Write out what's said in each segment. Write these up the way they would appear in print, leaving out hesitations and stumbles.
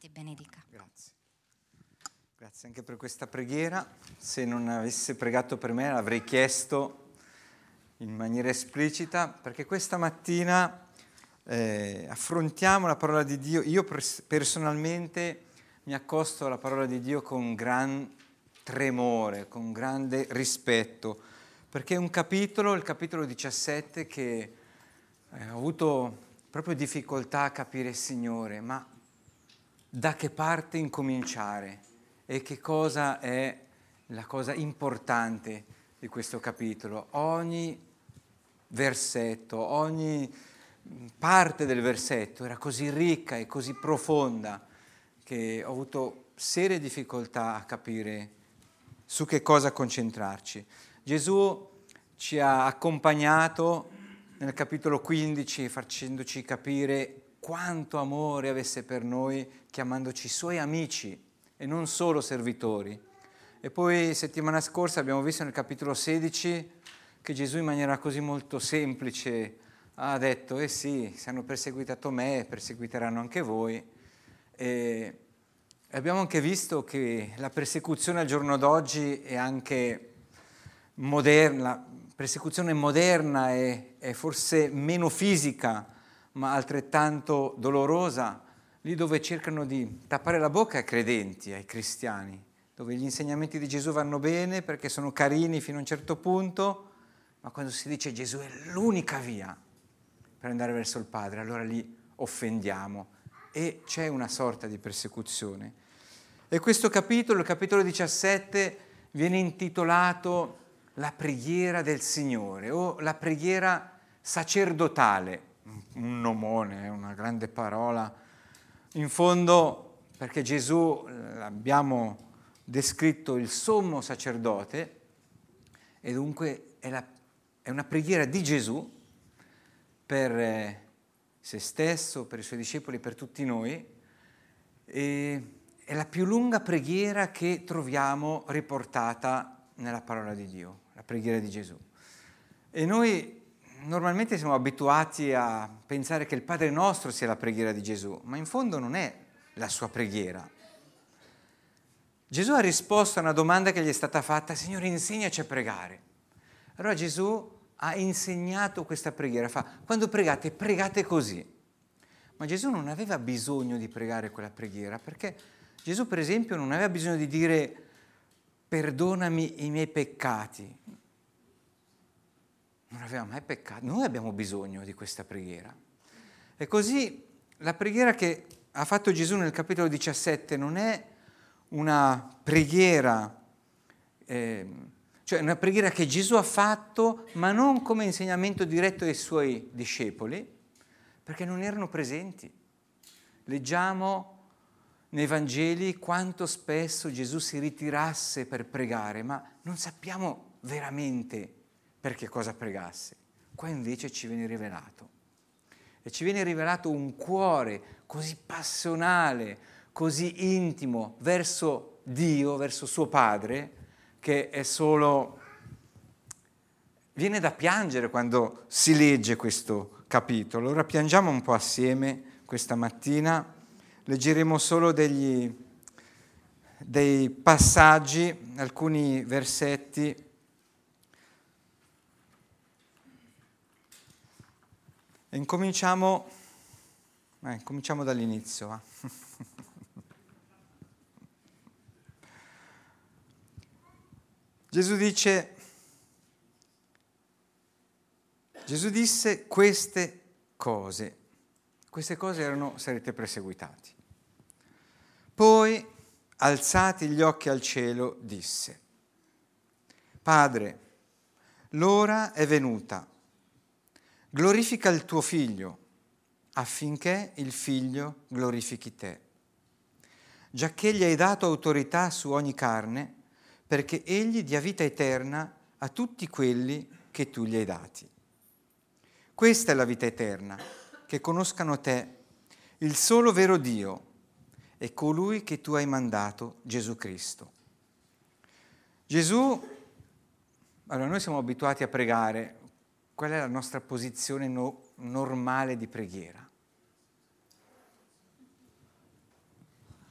ti benedica. Grazie. Grazie anche per questa preghiera. Se non avesse pregato per me l'avrei chiesto in maniera esplicita, perché questa mattina affrontiamo la parola di Dio. Io personalmente mi accosto alla parola di Dio con gran tremore, con grande rispetto, perché è un capitolo, il capitolo 17, che ho avuto proprio difficoltà a capire, Signore, ma da che parte incominciare e che cosa è la cosa importante di questo capitolo. Ogni versetto, ogni parte del versetto era così ricca e così profonda che ho avuto serie difficoltà a capire su che cosa concentrarci. Gesù ci ha accompagnato nel capitolo 15 facendoci capire quanto amore avesse per noi, chiamandoci suoi amici e non solo servitori. E poi settimana scorsa abbiamo visto nel capitolo 16 che Gesù in maniera così molto semplice ha detto: eh sì, se hanno perseguitato me, perseguiteranno anche voi. E abbiamo anche visto che la persecuzione al giorno d'oggi è anche moderna, la persecuzione moderna è forse meno fisica, ma altrettanto dolorosa, lì dove cercano di tappare la bocca ai credenti, ai cristiani, dove gli insegnamenti di Gesù vanno bene perché sono carini fino a un certo punto, ma quando si dice Gesù è l'unica via per andare verso il Padre, allora lì offendiamo e c'è una sorta di persecuzione. E questo capitolo, il capitolo 17, viene intitolato la preghiera del Signore o la preghiera sacerdotale, un nomone, una grande parola. In fondo, perché Gesù l'abbiamo descritto il sommo sacerdote, e dunque è una preghiera di Gesù per se stesso, per i suoi discepoli, per tutti noi, e è la più lunga preghiera che troviamo riportata nella parola di Dio, la preghiera di Gesù. E noi normalmente siamo abituati a pensare che il Padre nostro sia la preghiera di Gesù, ma in fondo non è la sua preghiera. Gesù ha risposto a una domanda che gli è stata fatta: Signore, insegnaci a pregare. Allora Gesù ha insegnato questa preghiera, quando pregate, pregate così. Ma Gesù non aveva bisogno di pregare quella preghiera, perché Gesù, per esempio, non aveva bisogno di dire perdonami i miei peccati. Non aveva mai peccato. Noi abbiamo bisogno di questa preghiera. E così la preghiera che ha fatto Gesù nel capitolo 17 non è una preghiera, cioè una preghiera che Gesù ha fatto, ma non come insegnamento diretto ai suoi discepoli, perché non erano presenti. Leggiamo nei Vangeli quanto spesso Gesù si ritirasse per pregare, ma non sappiamo veramente per che cosa pregasse. Qua invece ci viene rivelato. E ci viene rivelato un cuore così passionale, così intimo verso Dio, verso suo Padre, che è solo... viene da piangere quando si legge questo capitolo. Ora piangiamo un po' assieme questa mattina. Leggeremo solo dei passaggi, alcuni versetti. E incominciamo dall'inizio. Va? Gesù disse queste cose. Queste cose erano: sarete perseguitati. Poi, alzati gli occhi al cielo, disse: Padre, l'ora è venuta. Glorifica il tuo Figlio, affinché il Figlio glorifichi te. Giacché gli hai dato autorità su ogni carne, perché egli dia vita eterna a tutti quelli che tu gli hai dati. Questa è la vita eterna, che conoscano te, il solo vero Dio, e colui che tu hai mandato, Gesù Cristo. Gesù, allora noi siamo abituati a pregare, qual è la nostra posizione normale di preghiera?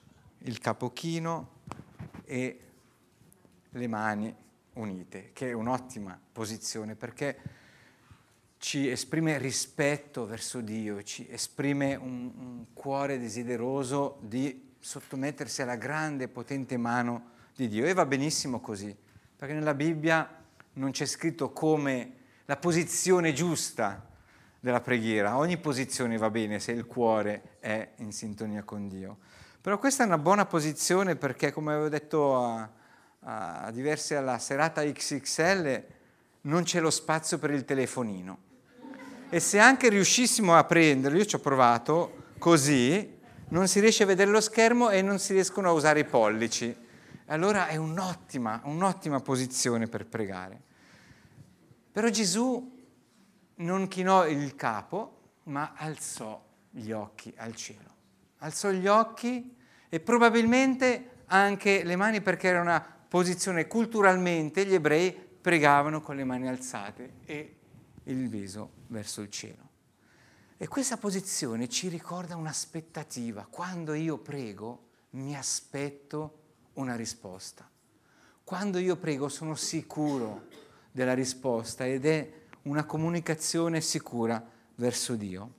il capo chino e le mani unite, che è un'ottima posizione perché ci esprime rispetto verso Dio, ci esprime un cuore desideroso di sottomettersi alla grande e potente mano di Dio. E va benissimo così, perché nella Bibbia non c'è scritto come la posizione giusta della preghiera. Ogni posizione va bene se il cuore è in sintonia con Dio. Però questa è una buona posizione perché, come avevo detto a diversi alla serata XXL, non c'è lo spazio per il telefonino. E se anche riuscissimo a prenderlo, io ci ho provato, così, non si riesce a vedere lo schermo e non si riescono a usare i pollici. Allora è un'ottima posizione per pregare. Però Gesù non chinò il capo, ma alzò gli occhi al cielo. Alzò gli occhi e probabilmente anche le mani, perché era una posizione culturalmente, gli ebrei pregavano con le mani alzate e il viso verso il cielo. E questa posizione ci ricorda un'aspettativa. Quando io prego, mi aspetto una risposta. Quando io prego sono sicuro della risposta ed è una comunicazione sicura verso Dio.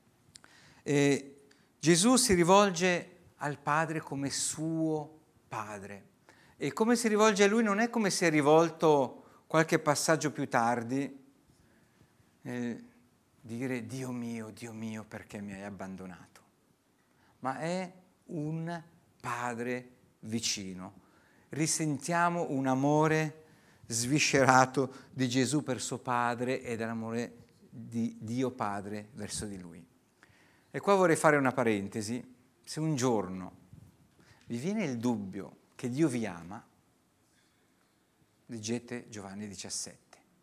E Gesù si rivolge al Padre come suo Padre. E come si rivolge a Lui non è come si è rivolto qualche passaggio più tardi, dire Dio mio, perché mi hai abbandonato? Ma è un Padre vicino. Risentiamo un amore sviscerato di Gesù per suo Padre e dell'amore di Dio Padre verso di Lui. E qua vorrei fare una parentesi. Se un giorno vi viene il dubbio che Dio vi ama, leggete Giovanni 17.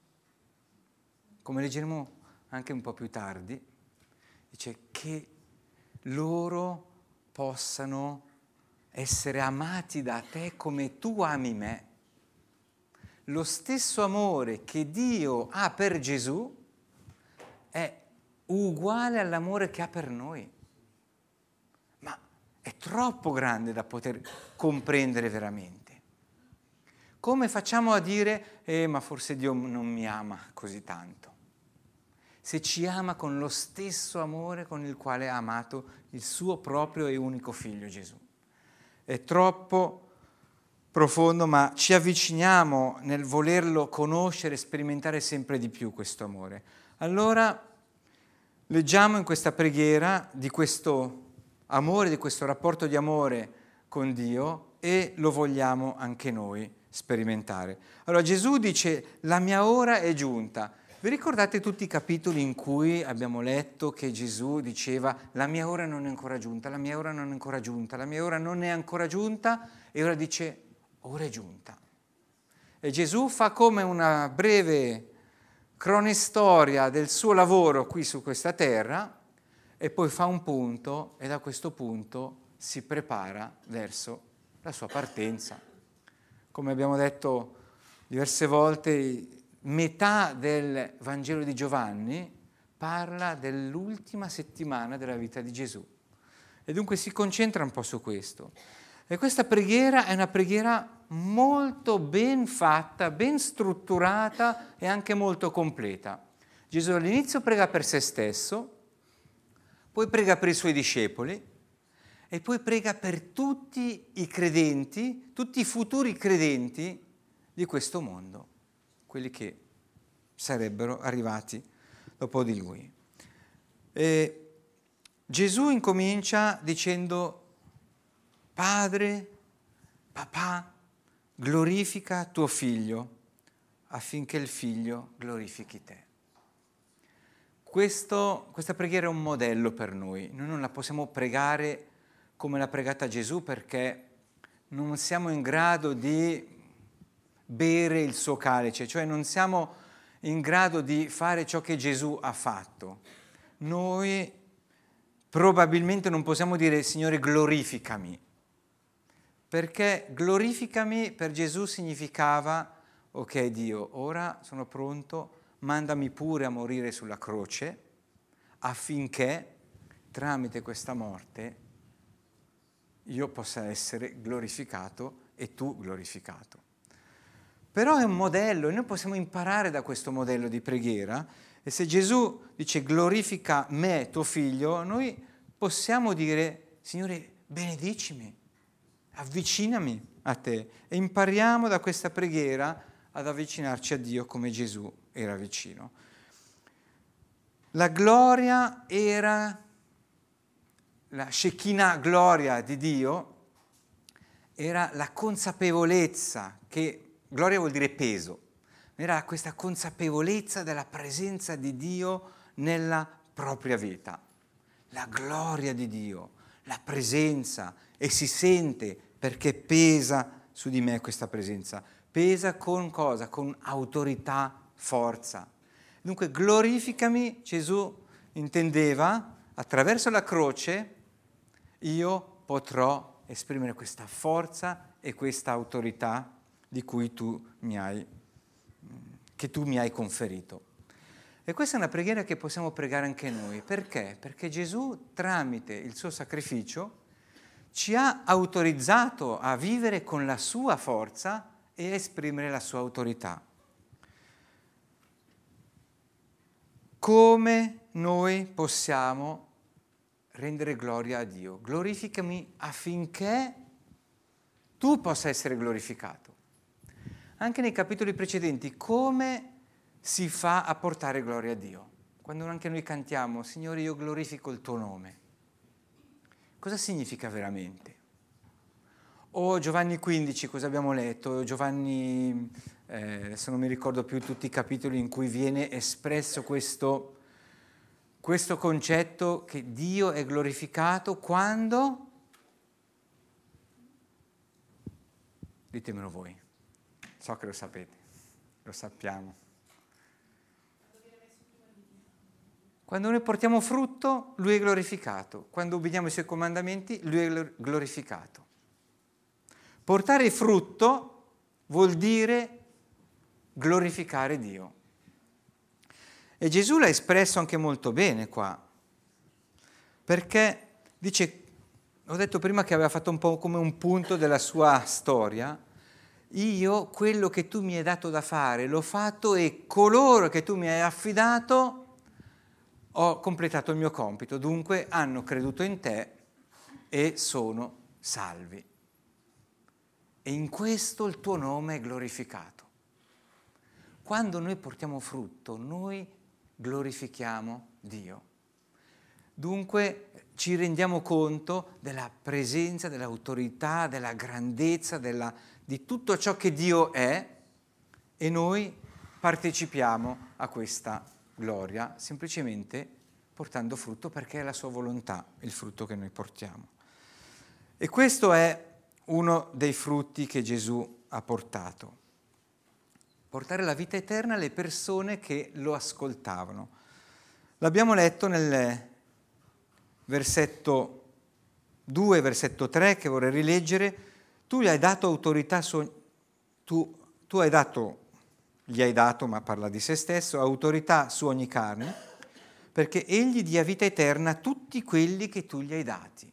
Come leggeremo anche un po' più tardi, dice che loro possano essere amati da te come tu ami me. Lo stesso amore che Dio ha per Gesù è uguale all'amore che ha per noi. Ma è troppo grande da poter comprendere veramente. Come facciamo a dire, ma forse Dio non mi ama così tanto? Se ci ama con lo stesso amore con il quale ha amato il suo proprio e unico figlio Gesù. È troppo profondo, ma ci avviciniamo nel volerlo conoscere e sperimentare sempre di più questo amore. Allora leggiamo in questa preghiera di questo amore, di questo rapporto di amore con Dio e lo vogliamo anche noi sperimentare. Allora Gesù dice: la mia ora è giunta. Vi ricordate tutti i capitoli in cui abbiamo letto che Gesù diceva la mia ora non è ancora giunta, la mia ora non è ancora giunta, la mia ora non è ancora giunta, e ora dice ora è giunta. E Gesù fa come una breve cronistoria del suo lavoro qui su questa terra e poi fa un punto e da questo punto si prepara verso la sua partenza. Come abbiamo detto diverse volte, metà del Vangelo di Giovanni parla dell'ultima settimana della vita di Gesù e dunque si concentra un po' su questo. E questa preghiera è una preghiera molto ben fatta, ben strutturata e anche molto completa. Gesù all'inizio prega per se stesso, poi prega per i suoi discepoli e poi prega per tutti i credenti, tutti i futuri credenti di questo mondo, quelli che sarebbero arrivati dopo di lui. E Gesù incomincia dicendo: Padre, papà, glorifica tuo figlio affinché il figlio glorifichi te. Questa preghiera è un modello per noi. Noi non la possiamo pregare come l'ha pregata Gesù perché non siamo in grado di bere il suo calice, cioè non siamo in grado di fare ciò che Gesù ha fatto. Noi probabilmente non possiamo dire Signore glorificami, perché glorificami per Gesù significava ok Dio, ora sono pronto, mandami pure a morire sulla croce affinché tramite questa morte io possa essere glorificato e tu glorificato. Però è un modello e noi possiamo imparare da questo modello di preghiera, e se Gesù dice glorifica me, tuo figlio, noi possiamo dire Signore benedicimi, avvicinami a te, e impariamo da questa preghiera ad avvicinarci a Dio come Gesù era vicino. La gloria era, la Shekinah gloria di Dio, era la consapevolezza che, gloria vuol dire peso, era questa consapevolezza della presenza di Dio nella propria vita. La gloria di Dio, la presenza, e si sente perché pesa su di me questa presenza. Pesa con cosa? Con autorità, forza. Dunque glorificami, Gesù intendeva, attraverso la croce io potrò esprimere questa forza e questa autorità di cui che tu mi hai conferito. E questa è una preghiera che possiamo pregare anche noi. Perché? Perché Gesù, tramite il suo sacrificio, ci ha autorizzato a vivere con la sua forza e a esprimere la sua autorità. Come noi possiamo rendere gloria a Dio? Glorificami affinché tu possa essere glorificato. Anche nei capitoli precedenti, come si fa a portare gloria a Dio? Quando anche noi cantiamo, Signore, io glorifico il tuo nome. Cosa significa veramente? O Giovanni 15, cosa abbiamo letto? Giovanni, adesso non mi ricordo più tutti i capitoli in cui viene espresso questo concetto che Dio è glorificato quando? Ditemelo voi. So che lo sapete, lo sappiamo. Quando noi portiamo frutto, Lui è glorificato. Quando obbediamo i Suoi comandamenti, Lui è glorificato. Portare frutto vuol dire glorificare Dio. E Gesù l'ha espresso anche molto bene qua, perché dice, ho detto prima che aveva fatto un po' come un punto della sua storia, io quello che tu mi hai dato da fare l'ho fatto e coloro che tu mi hai affidato ho completato il mio compito, dunque hanno creduto in te e sono salvi. E in questo il tuo nome è glorificato. Quando noi portiamo frutto, noi glorifichiamo Dio. Dunque ci rendiamo conto della presenza, dell'autorità, della grandezza, di tutto ciò che Dio è, e noi partecipiamo a questa gloria semplicemente portando frutto, perché è la sua volontà il frutto che noi portiamo. E questo è uno dei frutti che Gesù ha portato. Portare la vita eterna alle persone che lo ascoltavano. L'abbiamo letto nel versetto 2, versetto 3, che vorrei rileggere. Tu gli hai dato autorità, gli hai dato, ma parla di se stesso, autorità su ogni carne, perché egli dia vita eterna a tutti quelli che tu gli hai dati.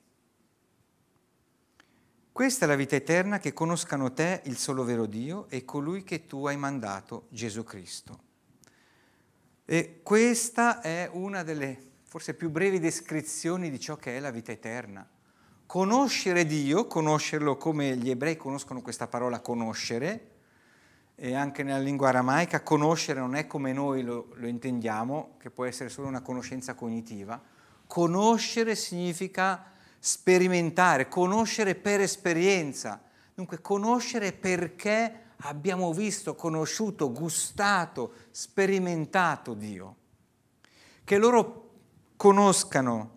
Questa è la vita eterna, che conoscano te, il solo vero Dio, e colui che tu hai mandato, Gesù Cristo. E questa è una delle forse più brevi descrizioni di ciò che è la vita eterna. Conoscere Dio, conoscerlo come gli ebrei conoscono questa parola conoscere, e anche nella lingua aramaica conoscere non è come noi lo intendiamo, che può essere solo una conoscenza cognitiva. Conoscere significa sperimentare, conoscere per esperienza. Dunque conoscere perché abbiamo visto, conosciuto, gustato, sperimentato Dio. Che loro conoscano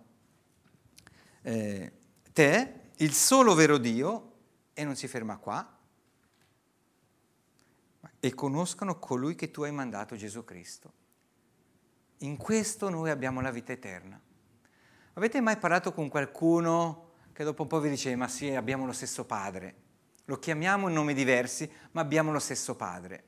te, il solo vero Dio, e non si ferma qua, e conoscano colui che tu hai mandato, Gesù Cristo. In questo noi abbiamo la vita eterna. Avete mai parlato con qualcuno che dopo un po' vi dice ma sì, abbiamo lo stesso padre, lo chiamiamo in nomi diversi, ma abbiamo lo stesso padre?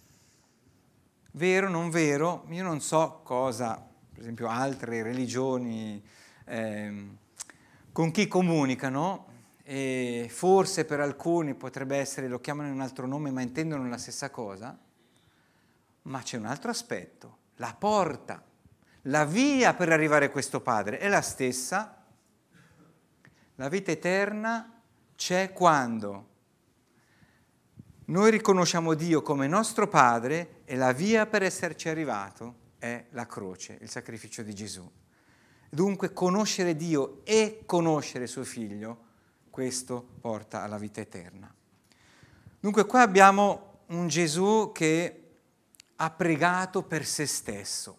Vero, non vero? Io non so cosa, per esempio, altre religioni con chi comunicano, e forse per alcuni potrebbe essere, lo chiamano in un altro nome ma intendono la stessa cosa, ma c'è un altro aspetto, la porta, la via per arrivare a questo Padre è la stessa. La vita eterna c'è quando noi riconosciamo Dio come nostro Padre e la via per esserci arrivato è la croce, il sacrificio di Gesù. Dunque conoscere Dio e conoscere suo Figlio, questo porta alla vita eterna. Dunque qua abbiamo un Gesù che ha pregato per se stesso.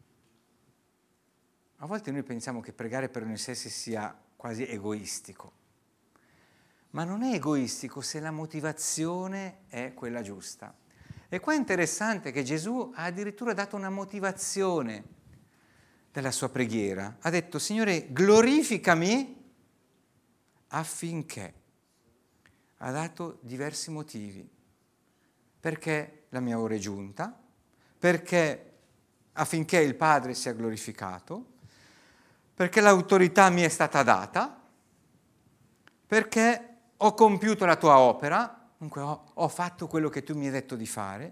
A volte noi pensiamo che pregare per noi stessi sia quasi egoistico, ma non è egoistico se la motivazione è quella giusta. E qua è interessante che Gesù ha addirittura dato una motivazione della sua preghiera. Ha detto: Signore, glorificami affinché. Ha dato diversi motivi. Perché la mia ora è giunta, perché affinché il Padre sia glorificato, perché l'autorità mi è stata data, perché ho compiuto la tua opera, dunque ho fatto quello che tu mi hai detto di fare,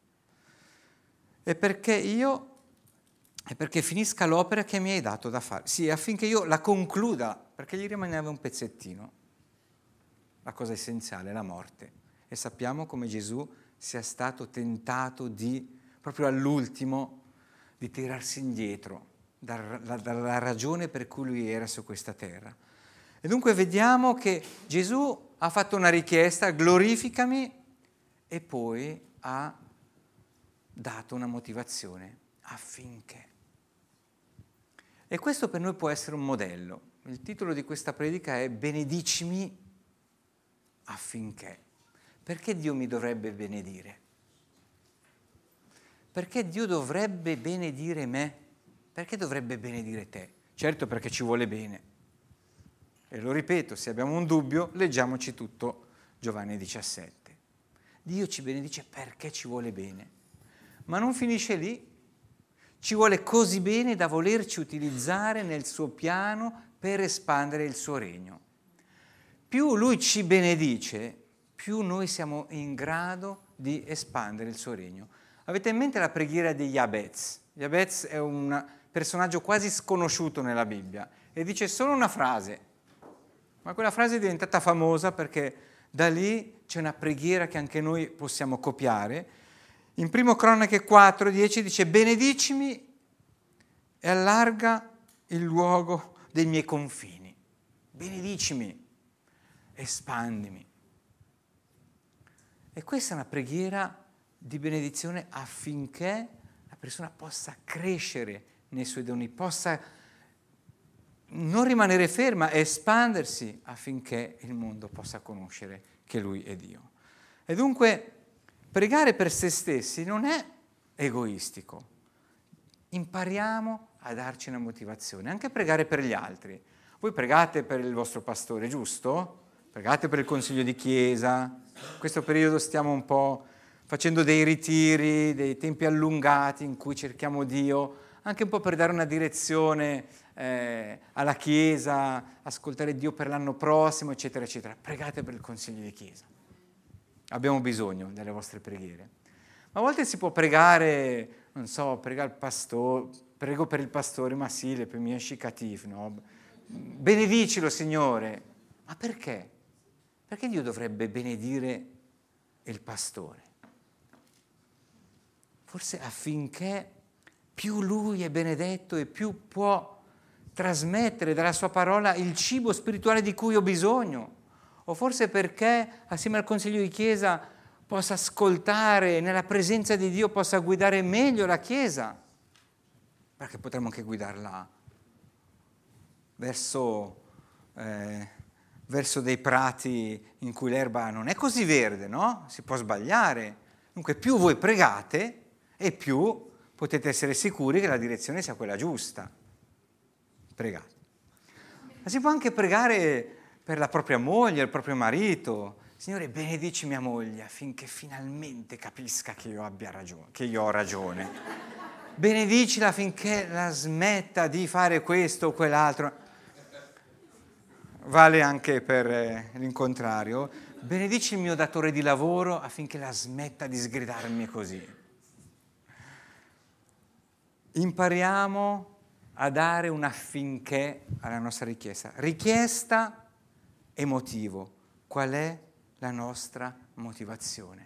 e perché finisca l'opera che mi hai dato da fare. Sì, affinché io la concluda, perché gli rimaneva un pezzettino. La cosa essenziale, la morte. E sappiamo come Gesù sia stato tentato proprio all'ultimo, di tirarsi indietro dalla ragione per cui lui era su questa terra. E dunque vediamo che Gesù ha fatto una richiesta, glorificami, e poi ha dato una motivazione, affinché. E questo per noi può essere un modello. Il titolo di questa predica è Benedicimi affinché. Perché Dio mi dovrebbe benedire? Perché Dio dovrebbe benedire me? Perché dovrebbe benedire te? Certo, perché ci vuole bene. E lo ripeto, se abbiamo un dubbio, leggiamoci tutto Giovanni 17. Dio ci benedice perché ci vuole bene. Ma non finisce lì. Ci vuole così bene da volerci utilizzare nel suo piano per espandere il suo regno. Più Lui ci benedice, più noi siamo in grado di espandere il suo regno. Avete in mente la preghiera di Jabez? Jabez è un personaggio quasi sconosciuto nella Bibbia e dice solo una frase, ma quella frase è diventata famosa perché da lì c'è una preghiera che anche noi possiamo copiare. In 1 Cronache 4:10 dice: benedicimi e allarga il luogo dei miei confini. Benedicimi, espandimi. E questa è una preghiera di benedizione affinché la persona possa crescere nei suoi doni, possa non rimanere ferma e espandersi affinché il mondo possa conoscere che Lui è Dio. E dunque pregare per se stessi non è egoistico. Impariamo a darci una motivazione, anche pregare per gli altri. Voi pregate per il vostro pastore, giusto? Pregate per il consiglio di chiesa. In questo periodo stiamo un po' facendo dei ritiri, dei tempi allungati in cui cerchiamo Dio, anche un po' per dare una direzione alla chiesa, ascoltare Dio per l'anno prossimo, eccetera, eccetera. Pregate per il consiglio di chiesa. Abbiamo bisogno delle vostre preghiere. Ma a volte si può pregare, non so, prego per il pastore, ma sì, le mie scicatif, no? Benedicilo, Signore. Ma perché? Perché Dio dovrebbe benedire il pastore? Forse affinché più lui è benedetto e più può trasmettere dalla sua parola il cibo spirituale di cui ho bisogno. O forse perché assieme al consiglio di chiesa possa ascoltare, nella presenza di Dio possa guidare meglio la chiesa, perché potremmo anche guidarla verso dei prati in cui l'erba non è così verde, no? Si può sbagliare. Dunque più voi pregate e più potete essere sicuri che la direzione sia quella giusta. Pregate. Ma si può anche pregare per la propria moglie, il proprio marito. Signore, benedici mia moglie affinché finalmente capisca che io abbia ragione, che io ho ragione. Benedicila affinché la smetta di fare questo o quell'altro. vale anche per l'incontrario. Benedici il mio datore di lavoro affinché la smetta di sgridarmi così. Impariamo a dare un affinché alla nostra richiesta. Richiesta e motivo. Qual è la nostra motivazione?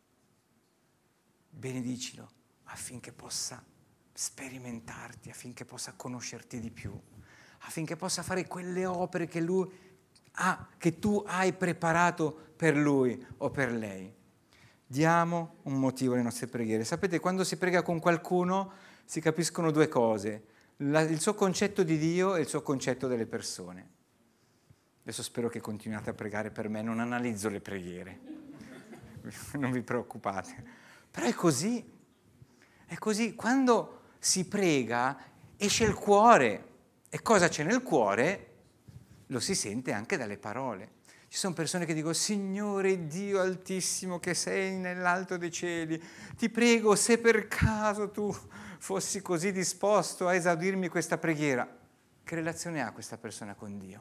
Benedicilo affinché possa sperimentarti, affinché possa conoscerti di più, affinché possa fare quelle opere che lui ha, che tu hai preparato per lui o per lei. Diamo un motivo alle nostre preghiere. Sapete, quando si prega con qualcuno si capiscono due cose: il suo concetto di Dio e il suo concetto delle persone. Adesso spero che continuiate a pregare per me, non analizzo le preghiere, non vi preoccupate. Però è così. È così, quando si prega esce il cuore, e cosa c'è nel cuore lo si sente anche dalle parole. Ci sono persone che dicono: Signore Dio Altissimo che sei nell'alto dei cieli, ti prego, se per caso tu fossi così disposto a esaudirmi questa preghiera. Che relazione ha questa persona con Dio?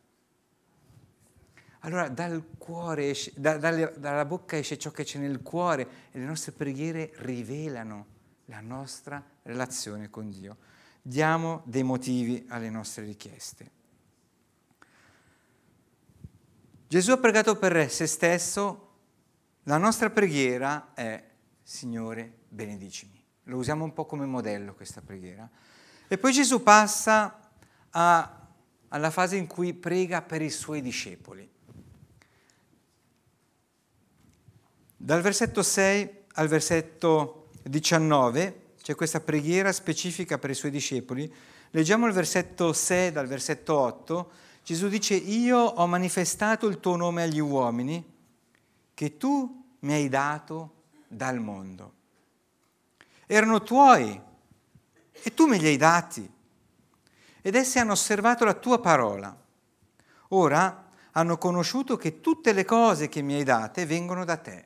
Allora dal cuore esce, dalla bocca esce ciò che c'è nel cuore, e le nostre preghiere rivelano la nostra relazione con Dio. Diamo dei motivi alle nostre richieste. Gesù ha pregato per se stesso, la nostra preghiera è: Signore, benedicimi. Lo usiamo un po' come modello questa preghiera. E poi Gesù passa alla fase in cui prega per i suoi discepoli. Dal versetto 6 al versetto 19 c'è questa preghiera specifica per i suoi discepoli. Leggiamo il versetto 6 dal versetto 8. Gesù dice: io ho manifestato il tuo nome agli uomini che tu mi hai dato dal mondo. Erano tuoi e tu me li hai dati ed essi hanno osservato la tua parola. Ora hanno conosciuto che tutte le cose che mi hai date vengono da te,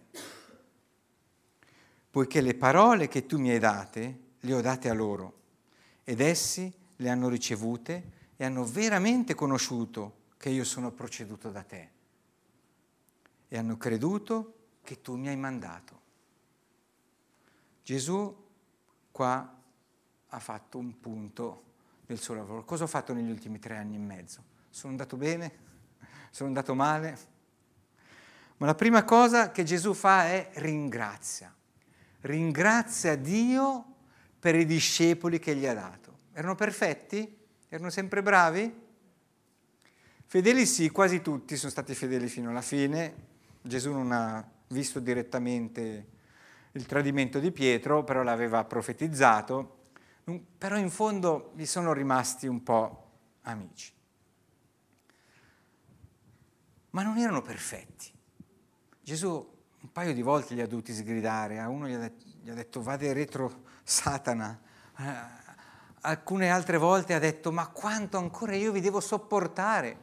poiché le parole che tu mi hai date le ho date a loro, ed essi le hanno ricevute e hanno veramente conosciuto che io sono proceduto da te, e hanno creduto che tu mi hai mandato. Gesù qua ha fatto un punto del suo lavoro. Cosa ho fatto negli ultimi 3 anni e mezzo? Sono andato bene? Sono andato male? Ma la prima cosa che Gesù fa è ringrazia. Ringrazia Dio per i discepoli che gli ha dato. Erano perfetti? Erano sempre bravi? Fedeli sì, quasi tutti sono stati fedeli fino alla fine. Gesù non ha visto direttamente il tradimento di Pietro, però l'aveva profetizzato. Però in fondo gli sono rimasti un po' amici. Ma non erano perfetti. Gesù un paio di volte gli ha dovuti sgridare, a uno gli ha detto vade retro Satana, alcune altre volte ha detto ma quanto ancora io vi devo sopportare?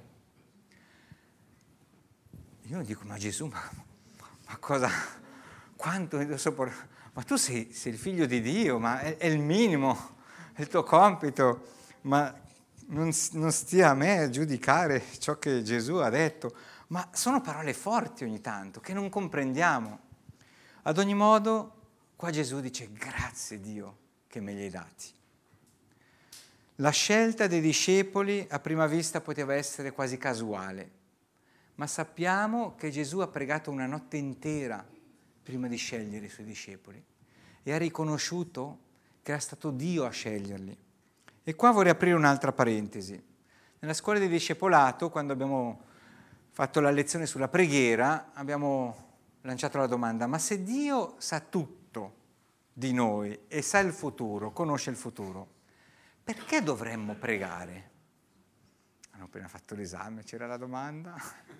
Io dico ma Gesù, ma cosa, quanto devo sopportare? Ma tu sei il figlio di Dio, ma è il minimo, è il tuo compito, ma non stia a me a giudicare ciò che Gesù ha detto. Ma sono parole forti ogni tanto, che non comprendiamo. Ad ogni modo, qua Gesù dice grazie Dio che me li hai dati. La scelta dei discepoli a prima vista poteva essere quasi casuale, ma sappiamo che Gesù ha pregato una notte intera prima di scegliere i suoi discepoli e ha riconosciuto che era stato Dio a sceglierli. E qua vorrei aprire un'altra parentesi. Nella scuola di discepolato, quando abbiamo fatto la lezione sulla preghiera, abbiamo lanciato la domanda: ma se Dio sa tutto di noi e sa il futuro, conosce il futuro, perché dovremmo pregare? Hanno appena fatto l'esame, c'era la domanda.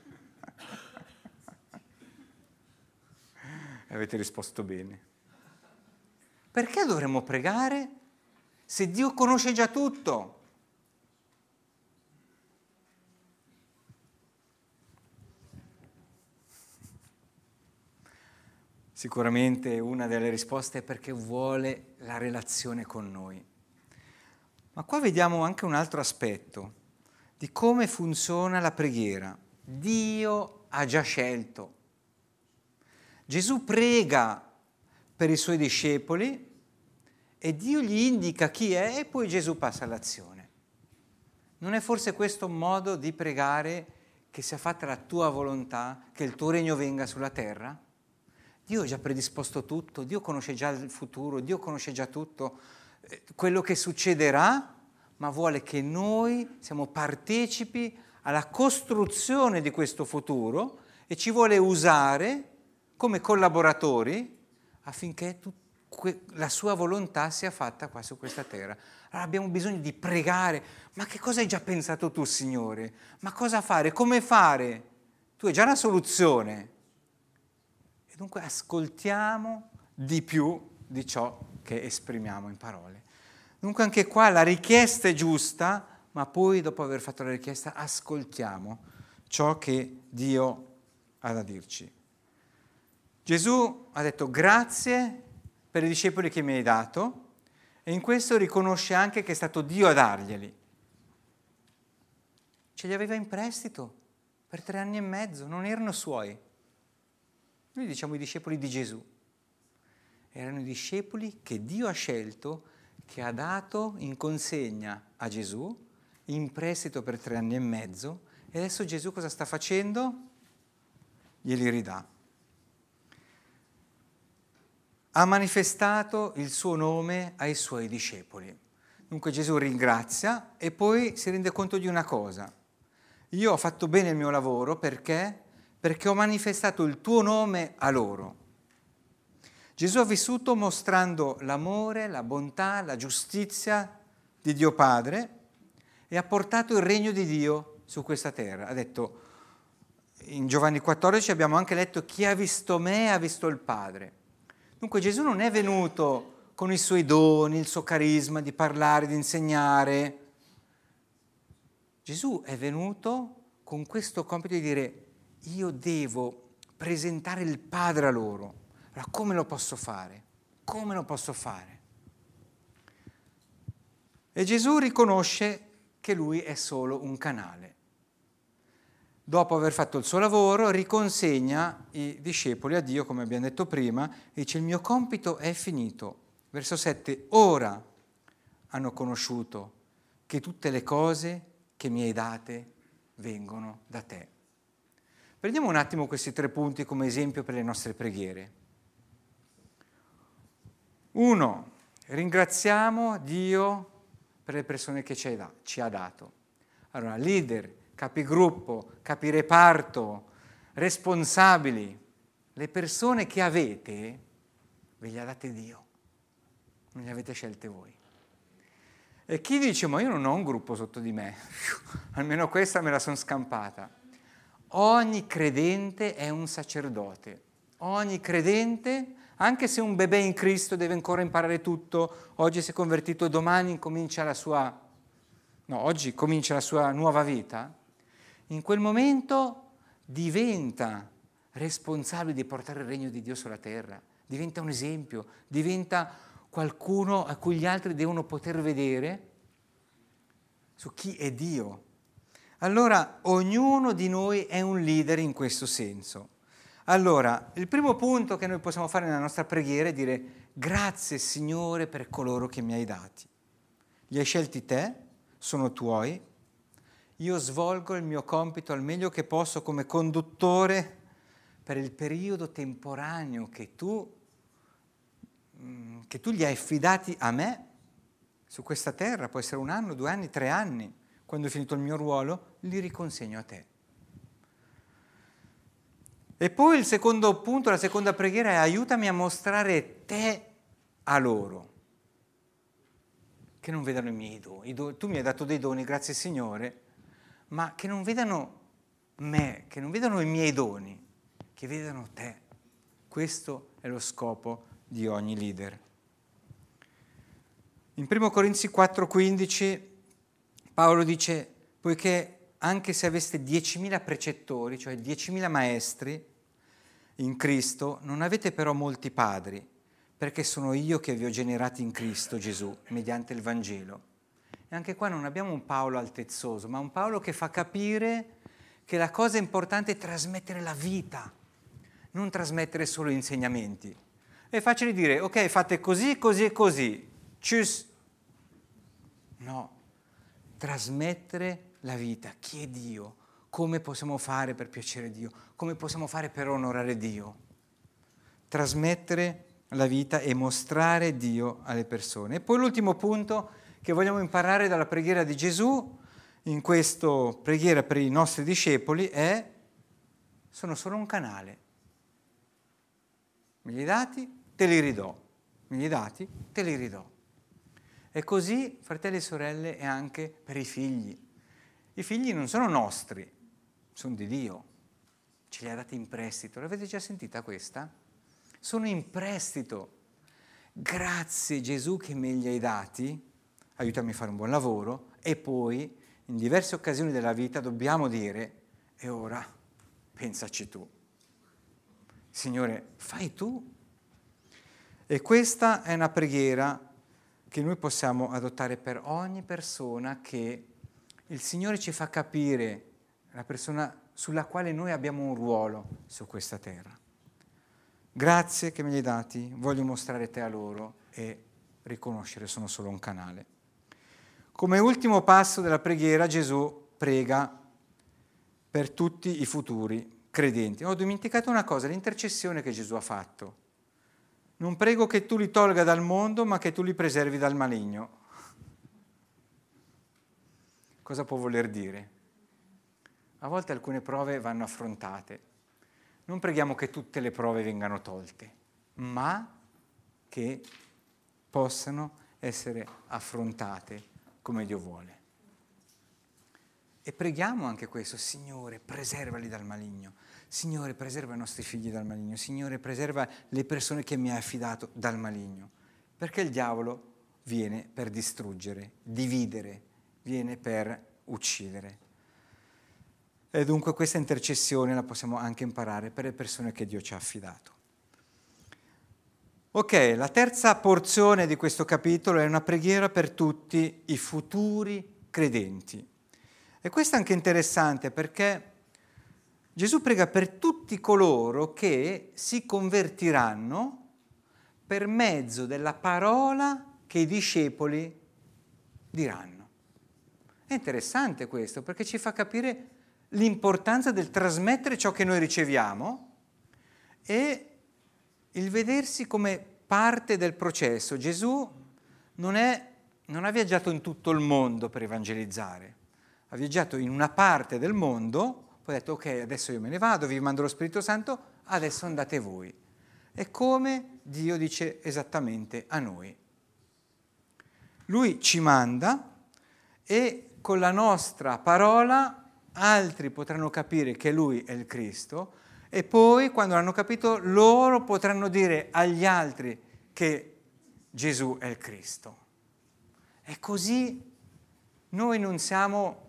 E avete risposto bene. Perché dovremmo pregare se Dio conosce già tutto? Sicuramente una delle risposte è perché vuole la relazione con noi. Ma qua vediamo anche un altro aspetto. di come funziona la preghiera. Dio ha già scelto. Gesù prega per i suoi discepoli e Dio gli indica chi è e poi Gesù passa all'azione. Non è forse questo un modo di pregare che sia fatta la tua volontà, che il tuo regno venga sulla terra? Dio ha già predisposto tutto, Dio conosce già il futuro, Dio conosce già tutto quello che succederà, ma vuole che noi siamo partecipi alla costruzione di questo futuro e ci vuole usare come collaboratori affinché la sua volontà sia fatta qua su questa terra. Allora abbiamo bisogno di pregare. Ma che cosa hai già pensato tu, Signore? Ma cosa fare? Come fare? Tu hai già la soluzione. E dunque ascoltiamo di più di ciò che esprimiamo in parole. Dunque anche qua la richiesta è giusta, ma poi dopo aver fatto la richiesta ascoltiamo ciò che Dio ha da dirci. Gesù ha detto grazie per i discepoli che mi hai dato e in questo riconosce anche che è stato Dio a darglieli. Ce li aveva in prestito per 3 anni e mezzo, non erano suoi. Noi diciamo i discepoli di Gesù. Erano i discepoli che Dio ha scelto, che ha dato in consegna a Gesù, in prestito per 3 anni e mezzo, e adesso Gesù cosa sta facendo? Glieli ridà. Ha manifestato il suo nome ai suoi discepoli. Dunque Gesù ringrazia e poi si rende conto di una cosa. Io ho fatto bene il mio lavoro perché ho manifestato il tuo nome a loro. Gesù ha vissuto mostrando l'amore, la bontà, la giustizia di Dio Padre e ha portato il regno di Dio su questa terra. Ha detto, in Giovanni 14 abbiamo anche letto, chi ha visto me ha visto il Padre. Dunque Gesù non è venuto con i suoi doni, il suo carisma di parlare, di insegnare. Gesù è venuto con questo compito di dire, io devo presentare il Padre a loro. Allora come lo posso fare? Come lo posso fare? E Gesù riconosce che lui è solo un canale. Dopo aver fatto il suo lavoro, riconsegna i discepoli a Dio, come abbiamo detto prima, e dice il mio compito è finito. Verso 7, ora hanno conosciuto che tutte le cose che mi hai date vengono da te. Prendiamo un attimo questi 3 punti come esempio per le nostre preghiere. 1, ringraziamo Dio per le persone che ci ha dato. Allora, leader, capigruppo, capireparto, responsabili, le persone che avete, ve le ha date Dio, non le avete scelte voi. E chi dice, ma io non ho un gruppo sotto di me, almeno questa me la sono scampata. Ogni credente è un sacerdote, ogni credente, anche se un bebè in Cristo deve ancora imparare tutto, oggi si è convertito, domani oggi comincia la sua nuova vita, in quel momento diventa responsabile di portare il regno di Dio sulla terra, diventa un esempio, diventa qualcuno a cui gli altri devono poter vedere su chi è Dio. Allora, ognuno di noi è un leader in questo senso. Allora, il primo punto che noi possiamo fare nella nostra preghiera è dire grazie Signore per coloro che mi hai dati. Li hai scelti te, sono tuoi, io svolgo il mio compito al meglio che posso come conduttore per il periodo temporaneo che tu li hai affidati a me su questa terra, può essere 1 anno, 2 anni, 3 anni, quando è finito il mio ruolo, li riconsegno a te. E poi il secondo punto, la seconda preghiera è aiutami a mostrare te a loro, che non vedano i miei doni. Tu mi hai dato dei doni, grazie Signore, ma che non vedano me, che non vedano i miei doni, che vedano te. Questo è lo scopo di ogni leader. In 1 Corinzi 4,15 Paolo dice, poiché anche se aveste 10.000 precettori, cioè 10.000 maestri in Cristo, non avete però molti padri, perché sono io che vi ho generati in Cristo Gesù, mediante il Vangelo. E anche qua non abbiamo un Paolo altezzoso, ma un Paolo che fa capire che la cosa importante è trasmettere la vita, non trasmettere solo insegnamenti. È facile dire, ok, fate così, così e così. Tschüss. No, trasmettere la vita. Chi è Dio? Come possiamo fare per piacere a Dio? Come possiamo fare per onorare Dio? Trasmettere la vita e mostrare Dio alle persone. E poi l'ultimo punto che vogliamo imparare dalla preghiera di Gesù, in questa preghiera per i nostri discepoli, è: sono solo un canale. Me li hai dati, te li ridò. Me li hai dati, te li ridò. E così, fratelli e sorelle, è anche per i figli. I figli non sono nostri, sono di Dio. Ce li ha dati in prestito. L'avete già sentita questa? Sono in prestito. Grazie Gesù che me li hai dati, aiutami a fare un buon lavoro, e poi in diverse occasioni della vita dobbiamo dire: e ora pensaci tu. Signore, fai tu. E questa è una preghiera che noi possiamo adottare per ogni persona che il Signore ci fa capire, la persona sulla quale noi abbiamo un ruolo su questa terra. Grazie che me li hai dati, voglio mostrare te a loro e riconoscere sono solo un canale. Come ultimo passo della preghiera Gesù prega per tutti i futuri credenti. Ho dimenticato una cosa, l'intercessione che Gesù ha fatto. Non prego che tu li tolga dal mondo, ma che tu li preservi dal maligno. Cosa può voler dire? A volte alcune prove vanno affrontate. Non preghiamo che tutte le prove vengano tolte, ma che possano essere affrontate come Dio vuole. E preghiamo anche questo: Signore, preservali dal maligno. Signore, preserva i nostri figli dal maligno. Signore, preserva le persone che mi hai affidato dal maligno. Perché il diavolo viene per distruggere, dividere, viene per uccidere. E dunque questa intercessione la possiamo anche imparare per le persone che Dio ci ha affidato. Ok, la terza porzione di questo capitolo è una preghiera per tutti i futuri credenti. E questo è anche interessante perché Gesù prega per tutti coloro che si convertiranno per mezzo della parola che i discepoli diranno. È interessante questo perché ci fa capire l'importanza del trasmettere ciò che noi riceviamo e il vedersi come parte del processo. Gesù non ha viaggiato in tutto il mondo per evangelizzare, ha viaggiato in una parte del mondo, poi ha detto: ok, adesso io me ne vado, vi mando lo Spirito Santo, adesso andate voi. È come Dio dice esattamente a noi. Lui ci manda e con la nostra parola altri potranno capire che Lui è il Cristo e poi, quando l'hanno capito, loro potranno dire agli altri che Gesù è il Cristo. E così noi non siamo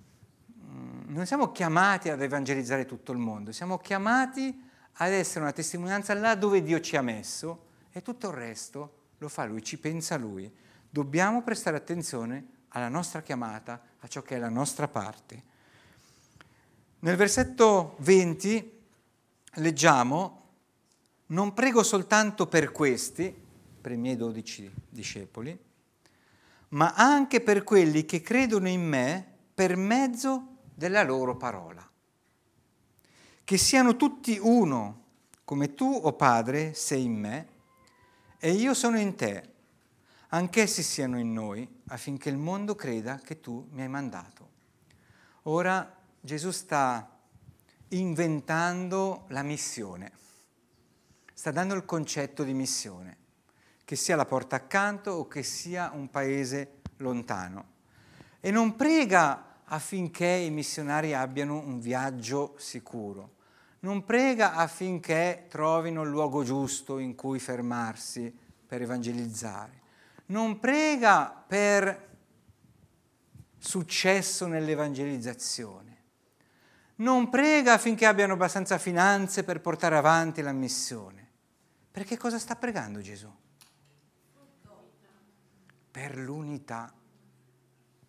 chiamati ad evangelizzare tutto il mondo, siamo chiamati ad essere una testimonianza là dove Dio ci ha messo e tutto il resto lo fa Lui, ci pensa Lui. Dobbiamo prestare attenzione alla nostra chiamata, a ciò che è la nostra parte. Nel versetto 20 leggiamo: non prego soltanto per questi, per i miei 12 discepoli, ma anche per quelli che credono in me per mezzo della loro parola. Che siano tutti uno, come tu, o Padre, sei in me e io sono in te, anch'essi siano in noi, affinché il mondo creda che tu mi hai mandato. Ora Gesù sta inventando la missione, sta dando il concetto di missione, che sia la porta accanto o che sia un paese lontano. E non prega affinché i missionari abbiano un viaggio sicuro, non prega affinché trovino il luogo giusto in cui fermarsi per evangelizzare, non prega per successo nell'evangelizzazione, non prega affinché abbiano abbastanza finanze per portare avanti la missione. Perché cosa sta pregando Gesù? Per l'unità.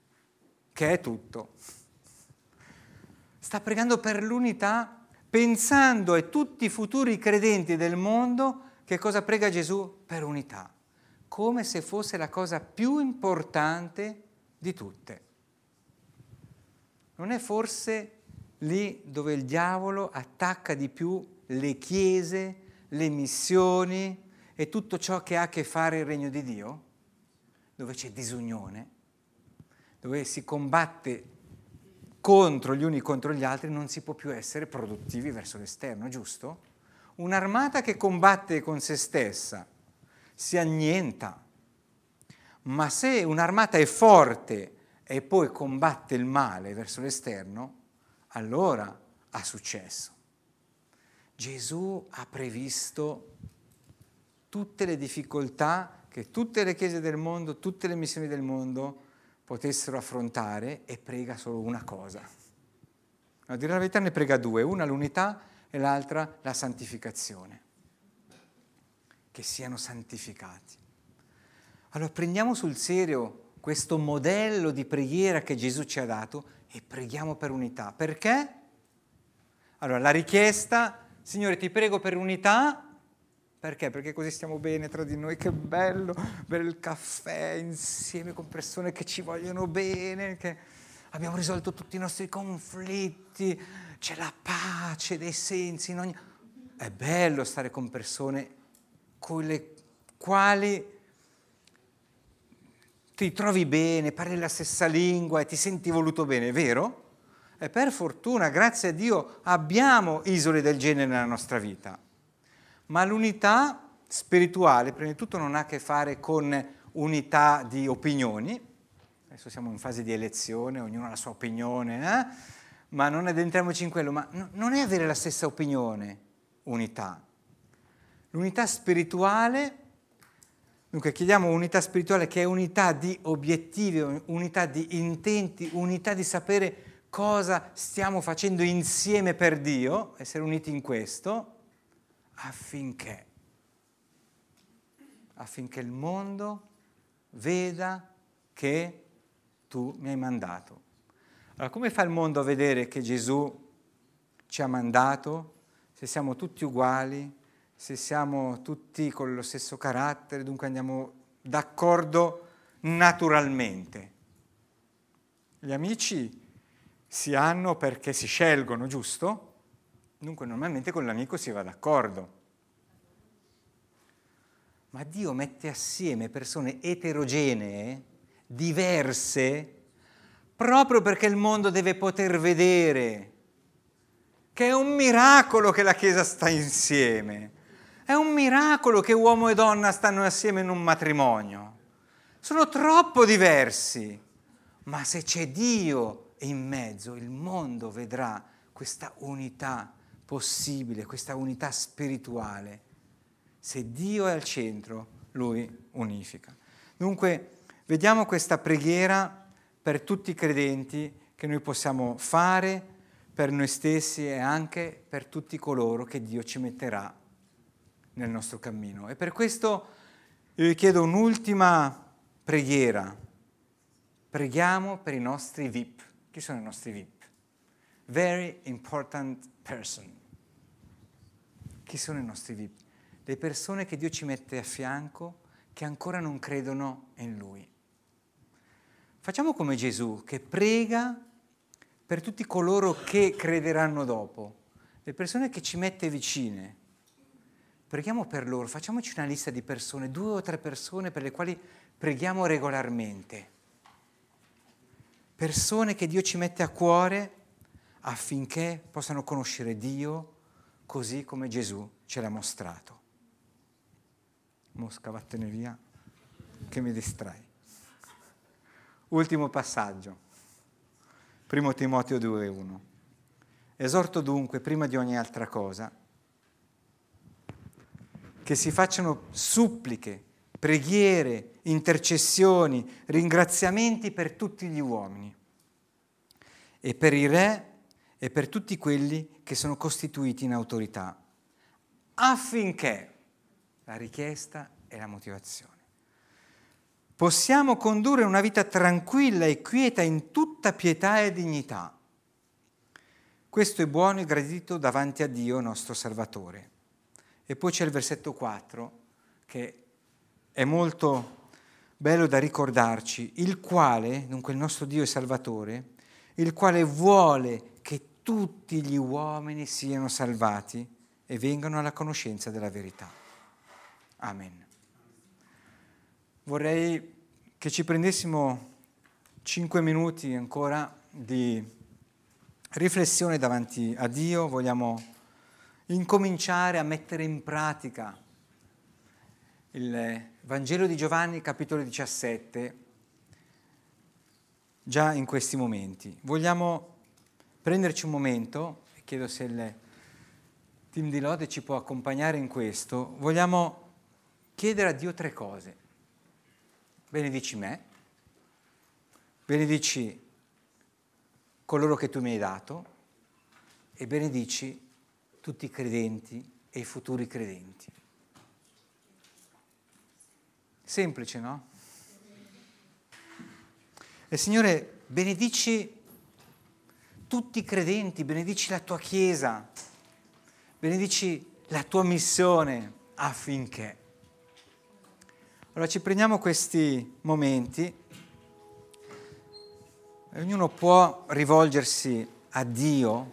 che è tutto. Sta pregando per l'unità, pensando a tutti i futuri credenti del mondo. Che cosa prega Gesù? Per unità, come se fosse la cosa più importante di tutte. Non è forse lì dove il diavolo attacca di più le chiese, le missioni e tutto ciò che ha a che fare il regno di Dio? Dove c'è disunione, dove si combatte contro gli uni contro gli altri, non si può più essere produttivi verso l'esterno, giusto? Un'armata che combatte con se stessa si annienta, ma se un'armata è forte e poi combatte il male verso l'esterno, allora ha successo. Gesù ha previsto tutte le difficoltà che tutte le chiese del mondo, tutte le missioni del mondo potessero affrontare e prega solo una cosa. A dire la verità ne prega due, una l'unità e l'altra la santificazione. Che siano santificati. Allora prendiamo sul serio questo modello di preghiera che Gesù ci ha dato e preghiamo per unità. Perché? Allora la richiesta, Signore ti prego per unità. Perché? Perché così stiamo bene tra di noi, che bello bere il caffè insieme con persone che ci vogliono bene, che abbiamo risolto tutti i nostri conflitti, c'è la pace dei sensi. È bello stare con persone con le quali ti trovi bene, parli la stessa lingua e ti senti voluto bene, è vero? E per fortuna, grazie a Dio, abbiamo isole del genere nella nostra vita. Ma l'unità spirituale, prima di tutto, non ha a che fare con unità di opinioni. Adesso siamo in fase di elezione, ognuno ha la sua opinione, ma non addentriamoci in quello. Ma non è avere la stessa opinione, unità. L'unità spirituale, dunque chiediamo unità spirituale che è unità di obiettivi, unità di intenti, unità di sapere cosa stiamo facendo insieme per Dio, essere uniti in questo, affinché il mondo veda che tu mi hai mandato. Allora, come fa il mondo a vedere che Gesù ci ha mandato, se siamo tutti uguali, se siamo tutti con lo stesso carattere, dunque andiamo d'accordo naturalmente? Gli amici si hanno perché si scelgono, giusto? Dunque normalmente con l'amico si va d'accordo. Ma Dio mette assieme persone eterogenee, diverse, proprio perché il mondo deve poter vedere che è un miracolo che la Chiesa sta insieme. È un miracolo che uomo e donna stanno assieme in un matrimonio. Sono troppo diversi. Ma se c'è Dio in mezzo, il mondo vedrà questa unità possibile, questa unità spirituale. Se Dio è al centro, Lui unifica. Dunque, vediamo questa preghiera per tutti i credenti che noi possiamo fare per noi stessi e anche per tutti coloro che Dio ci metterà nel nostro cammino. E per questo io vi chiedo un'ultima preghiera. Preghiamo per i nostri VIP. Chi sono i nostri VIP? Very important person. Chi sono i nostri VIP? Le persone che Dio ci mette a fianco che ancora non credono in Lui. Facciamo come Gesù, che prega per tutti coloro che crederanno dopo, le persone che ci mette vicine. Preghiamo per loro, facciamoci una lista di persone, 2 o 3 persone per le quali preghiamo regolarmente. Persone che Dio ci mette a cuore affinché possano conoscere Dio così come Gesù ce l'ha mostrato. Mosca, vattene via, che mi distrai. Ultimo passaggio, 1 Timoteo 2,1. Esorto dunque, prima di ogni altra cosa, che si facciano suppliche, preghiere, intercessioni, ringraziamenti per tutti gli uomini e per i re e per tutti quelli che sono costituiti in autorità, affinché la richiesta e la motivazione. possiamo condurre una vita tranquilla e quieta in tutta pietà e dignità. Questo è buono e gradito davanti a Dio, nostro Salvatore. E poi c'è il versetto 4, che è molto bello da ricordarci, il quale, dunque il nostro Dio e Salvatore, il quale vuole che tutti gli uomini siano salvati e vengano alla conoscenza della verità. Amen. Vorrei che ci prendessimo 5 minuti ancora di riflessione davanti a Dio. Vogliamo incominciare a mettere in pratica il Vangelo di Giovanni, capitolo 17, già in questi momenti. Vogliamo prenderci un momento, e chiedo se il team di Lode ci può accompagnare in questo. Vogliamo chiedere a Dio 3 cose. Benedici me, benedici coloro che tu mi hai dato e benedici tutti i credenti e i futuri credenti. Semplice, no? E Signore, benedici tutti i credenti, benedici la tua Chiesa, benedici la tua missione affinché. Allora ci prendiamo questi momenti e ognuno può rivolgersi a Dio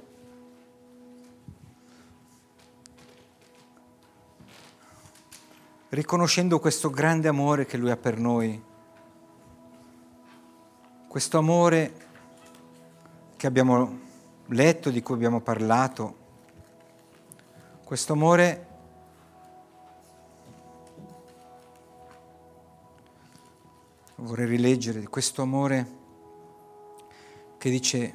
riconoscendo questo grande amore che Lui ha per noi, questo amore che abbiamo letto, di cui abbiamo parlato, questo amore vorrei rileggere, questo amore che dice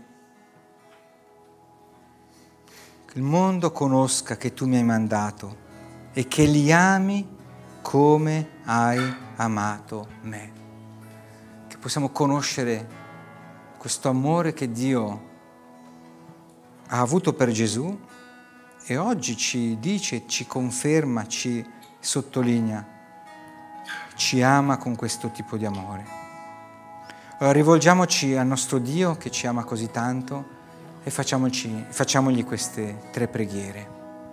che il mondo conosca che tu mi hai mandato e che li ami come hai amato me. Che possiamo conoscere questo amore che Dio ha avuto per Gesù e oggi ci dice, ci conferma, ci sottolinea, ci ama con questo tipo di amore. Allora rivolgiamoci al nostro Dio che ci ama così tanto e facciamogli queste 3 preghiere.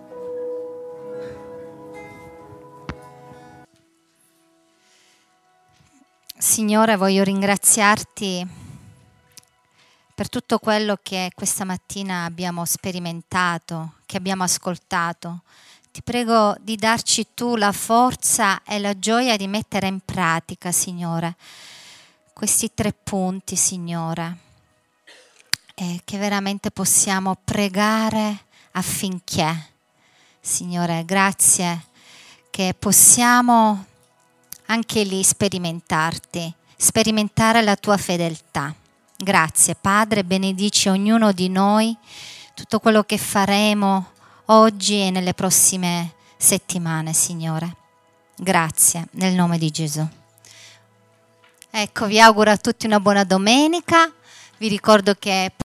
Signore, voglio ringraziarti per tutto quello che questa mattina abbiamo sperimentato, che abbiamo ascoltato. Ti prego di darci tu la forza e la gioia di mettere in pratica, Signore, questi 3 punti, Signore, e che veramente possiamo pregare affinché, Signore, grazie che possiamo anche lì sperimentare la tua fedeltà. Grazie Padre, benedici ognuno di noi, tutto quello che faremo oggi e nelle prossime settimane, Signore. Grazie, nel nome di Gesù. Ecco, vi auguro a tutti una buona domenica, vi ricordo che